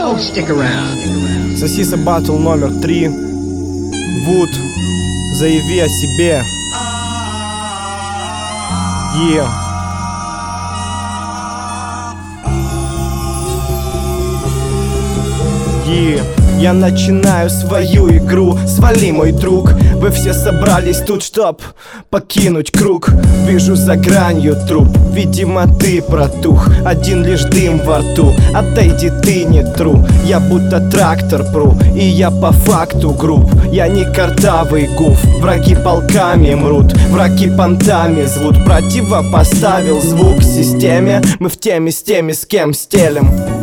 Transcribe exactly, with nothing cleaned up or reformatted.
Don't stick around. Сосиса батл номер три. Вуд, заяви о себе. Yeah. Yeah. Я начинаю свою игру, свали, мой друг. Вы все собрались тут, чтоб покинуть круг. Вижу за гранью труп, видимо ты протух. Один лишь дым во рту, отойди, ты не тру. Я будто трактор пру, и я по факту груб. Я не картавый гуф, враги полками мрут, враги понтами звут. Противопоставил звук системе, мы в теме с теми, с кем стелем.